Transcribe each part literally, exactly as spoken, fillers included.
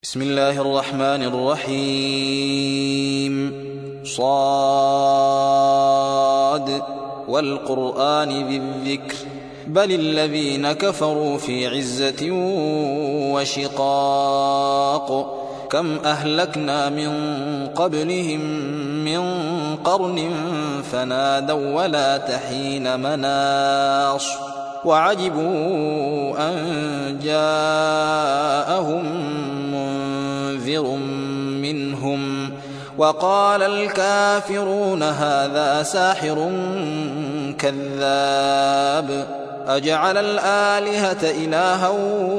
بسم الله الرحمن الرحيم. صاد والقرآن ذي الذكر بل الذين كفروا في عزة وشقاق كم أهلكنا من قبلهم من قرن فنادوا ولا تحين مناص وعجبوا أن جاءهم منذر منهم وقال الكافرون هذا ساحر كذاب أجعل الآلهة إلها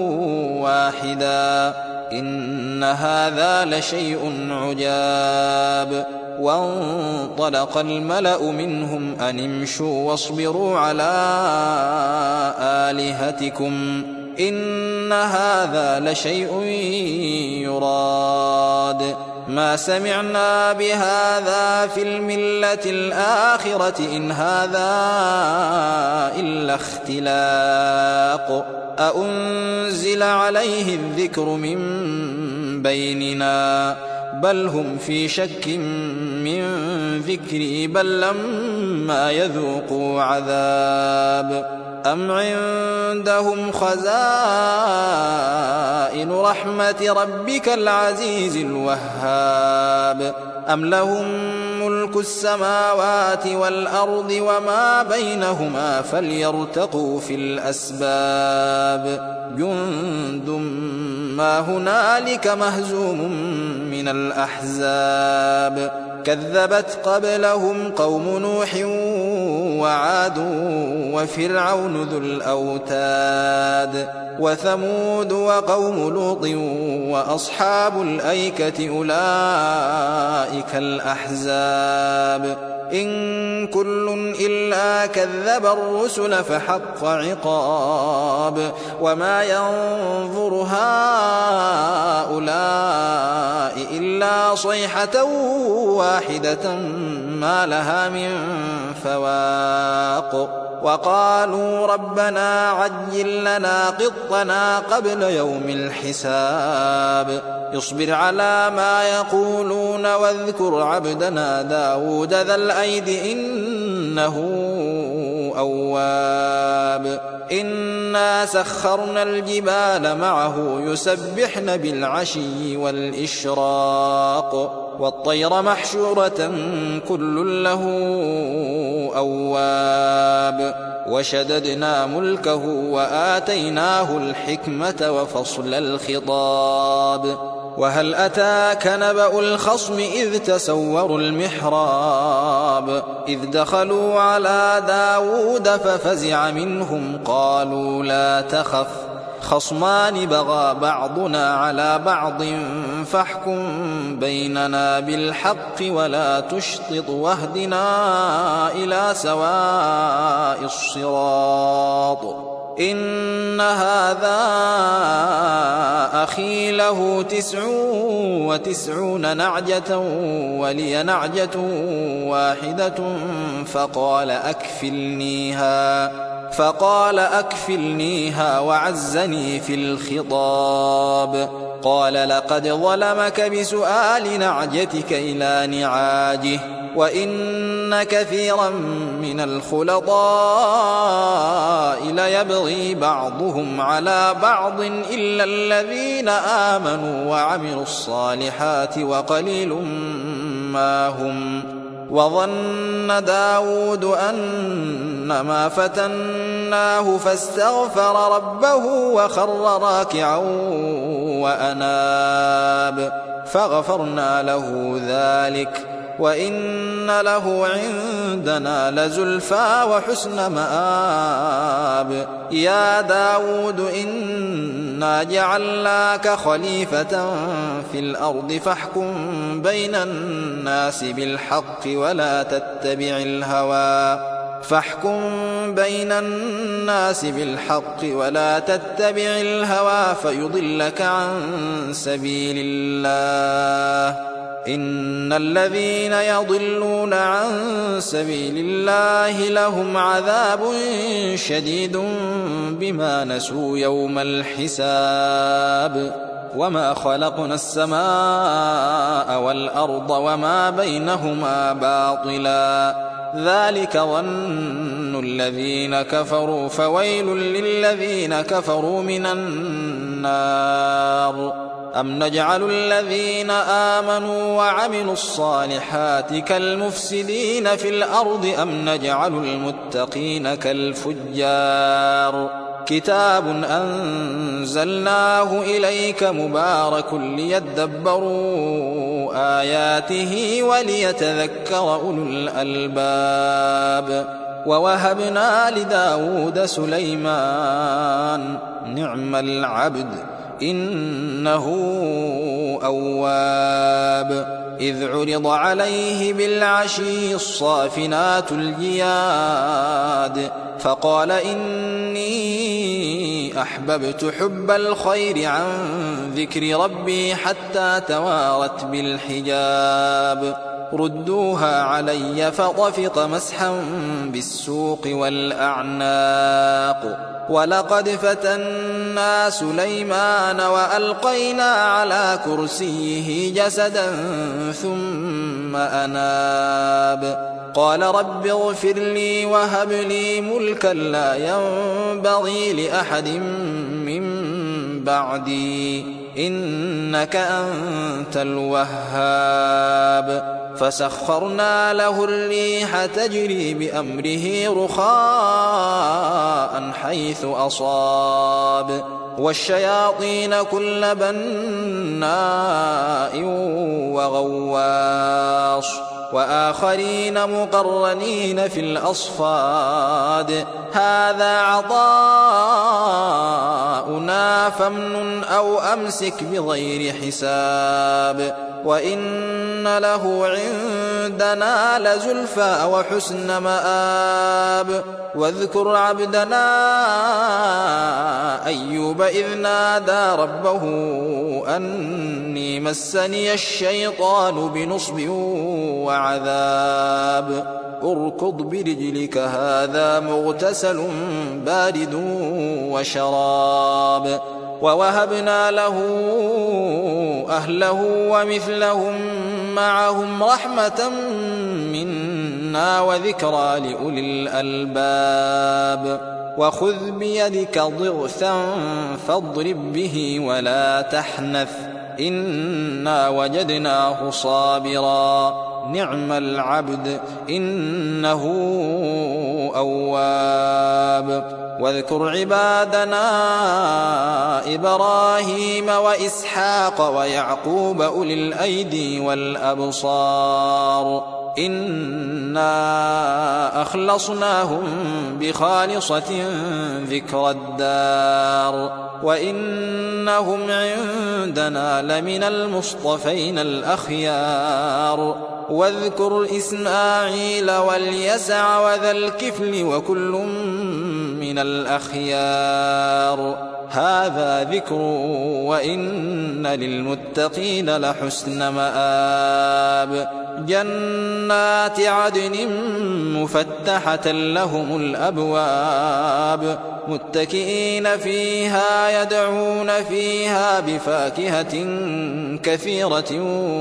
واحدا إن هذا لشيء عجاب. وانطلق الملأ منهم أن امشوا واصبروا على آلهتكم إن هذا لشيء يراد ما سمعنا بهذا في الملة الآخرة إن هذا إلا اختلاق أأنزل عليه الذكر من بيننا بل هم في شك من ذكري بل لما يذوقوا عذاب أم عندهم خزائن رحمة ربك العزيز الوهاب أم لهم ملك السماوات والأرض وما بينهما فليرتقوا في الأسباب جند ما هنالك مهزوم من الأحزاب كذبت قبلهم قوم نوح وعاد وفرعون ذو الأوتاد وثمود وقوم لوط وأصحاب الأيكة أولئك الأحزاب إن كل إلا كذب الرسل فحق عقاب وما ينظر هؤلاء إلا صيحة واحدة ما لها من فواق وقالوا ربنا عجل لنا قطنا قبل يوم الحساب اصبر على ما يقولون واذكر عبدنا داود ذا الأيد إنه أواب إنا سخرنا الجبال معه يسبحن بالعشي والإشراق والطير محشورة كل له أواب وشددنا ملكه وآتيناه الحكمة وفصل الخطاب وهل أتاك نبأ الخصم إذ تسوروا المحراب إذ دخلوا على داود ففزع منهم قالوا لا تخف خصمان بغى بعضنا على بعض فاحكم بيننا بالحق ولا تشطط واهدنا إلى سواء الصراط إن هذا أخي له تسع وتسعون نعجة ولي نعجة واحدة فقال أكفلنيها فقال أكفلنيها وعزني في الخطاب قال لقد ظلمك بسؤال نعجتك إلى نعاجه وإن كثيرا من الخلطاء ليبغي بعضهم على بعض إلا الذين آمنوا وعملوا الصالحات وقليل ما هم وظن داود أنما فتناه فاستغفر ربه وخر راكعا وأناب فغفرنا له ذلك وإن له عندنا لزلفى وحسن مآب يا داود إنا جعلناك خليفة في الأرض فاحكم بين الناس بالحق ولا تتبع الهوى فاحكم بين الناس بالحق ولا تتبع الهوى فيضلك عن سبيل الله إن الذين يضلون عن سبيل الله لهم عذاب شديد بما نسوا يوم الحساب وما خلقنا السماء والأرض وما بينهما باطلا ذلك ظن الذين كفروا فويل للذين كفروا من النار أم نجعل الذين آمنوا وعملوا الصالحات كالمفسدين في الأرض أم نجعل المتقين كالفجار كتاب أنزلناه إليك مبارك ليدبروا آياته وليتذكر أولو الألباب ووهبنا لداود سليمان نعم العبد إنه أواب إذ عرض عليه بالعشي الصافنات الجياد فقال إني أحببت حب الخير عن ذكر ربي حتى توارت بالحجاب ردوها علي فطفق مسحا بالسوق والأعناق ولقد فتنا سليمان وألقينا على كرسيه جسدا ثم أناب قال رب اغفر لي وهب لي ملكا لا ينبغي لأحد من بعدي إنك أنت الوهاب فسخرنا له الريح تجري بأمره رخاء حيث أصاب والشياطين كل بناء وغواص وآخرين مقرنين في الأصفاد هذا عطاؤنا فامنن أو أمسك بغير حساب وإن له عندنا لزلفى وحسن مآب واذكر عبدنا أيوب إذ نادى ربه أني مسني الشيطان بنصب وعذاب اركض برجلك هذا مغتسل بارد وشراب ووهبنا له أهله ومثلهم معهم رحمة منا وذكرى لأولي الألباب وخذ بيدك ضغثا فاضرب به ولا تحنث إنا وجدناه صابرا نعم العبد إنه أواب واذكر عبادنا إبراهيم وإسحاق ويعقوب أولي الأيدي والأبصار إنا أخلصناهم بخالصة ذكر الدار وإنهم عندنا لمن المصطفين الأخيار واذكر إسماعيل واليسع وذا الكفل وكل من الأخيار هذا ذكر وإن للمتقين لحسن مآب جنات عدن مفتحة لهم الأبواب متكئين فيها يدعون فيها بفاكهة كثيرة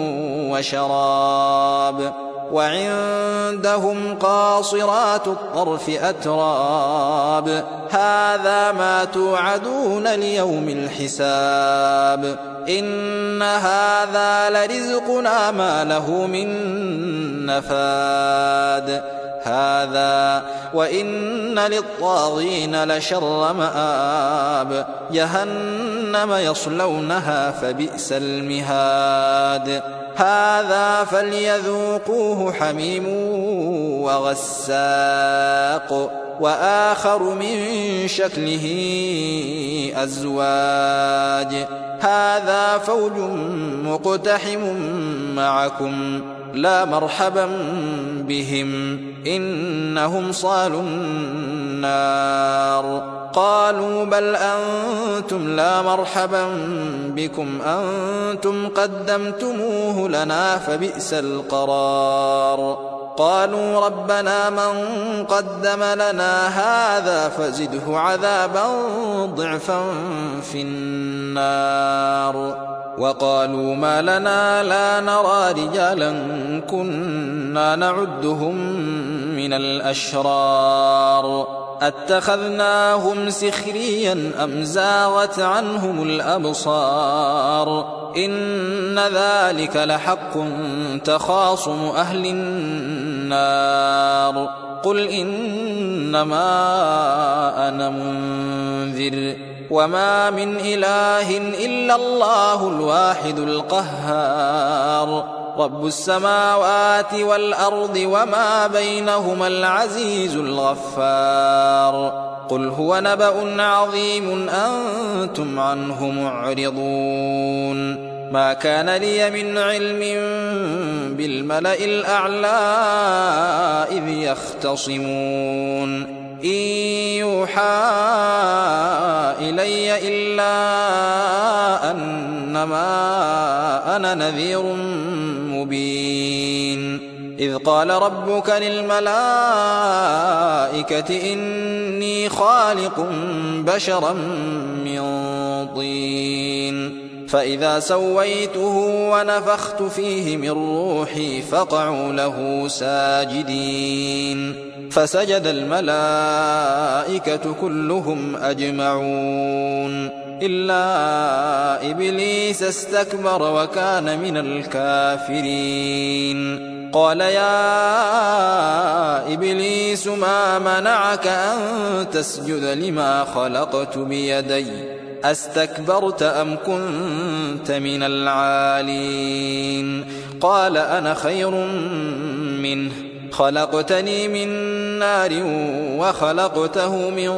وشراب وعندهم قاصرات الطرف أتراب هذا ما توعدون ليوم الحساب إن هذا لرزقنا ما له من نفاد هذا وإن للطاغين لشر مآب جهنم يصلونها فبئس المهاد هذا فليذوقوه حميم وغساق وآخر من شكله أزواج هذا فوج مقتحم معكم لا مرحبا بهم إنهم صالوا النار قالوا بل أنتم لا مرحبا بكم أنتم قدمتموه لنا فبئس القرار قالوا ربنا من قدم لنا هذا فزده عذابا ضعفا في النار. وقالوا ما لنا لا نرى رجالا كنا نعدهم من الأشرار أتخذناهم سخريا أم زاغت عنهم الأبصار إن ذلك لحق تخاصم أهل النار قل إنما أنا منذر وما من إله إلا الله الواحد القهار رب السماوات والأرض وما بينهما العزيز الغفار قل هو نبأ عظيم أنتم عنه معرضون ما كان لي من علم بالملأ الأعلى إذ يختصمون إن يوحى إلي إلا أنما أنا نذير مبين إذ قال ربك للملائكة إني خالق بشرا من طين فإذا سويته ونفخت فيه من روحي فقعوا له ساجدين فسجد الملائكة كلهم أجمعون إلا إبليس استكبر وكان من الكافرين قال يا إبليس ما منعك أن تسجد لما خلقت بيدي أستكبرت أم كنت من العالين قال أنا خير منه خلقتني من نار وخلقته من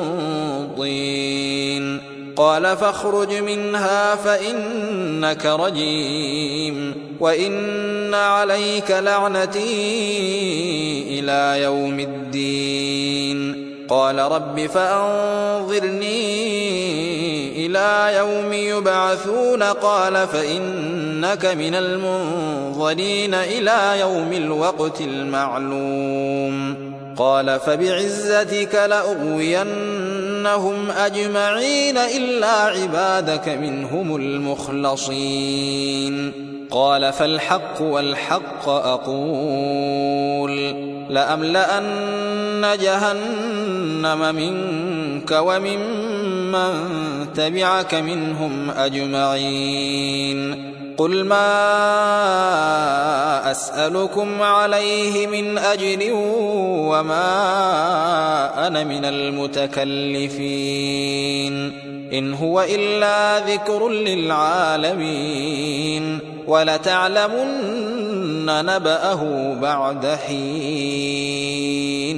طين قال فاخرج منها فإنك رجيم وإن عليك لعنتي إلى يوم الدين قال رب فأنظرني إلى يوم يبعثون قال فإنك من المنظرين إلى يوم الوقت المعلوم قال فبعزتك لأغوينهم أجمعين إلا عبادك منهم المخلصين قال فالحق والحق أقول لأملأن جهنم منك وممن تبعك منهم أجمعين قل ما أسألكم عليه من أجر وما أنا من المتكلفين إن هو إلا ذكر للعالمين ولتعلمن نبأه بعد حين.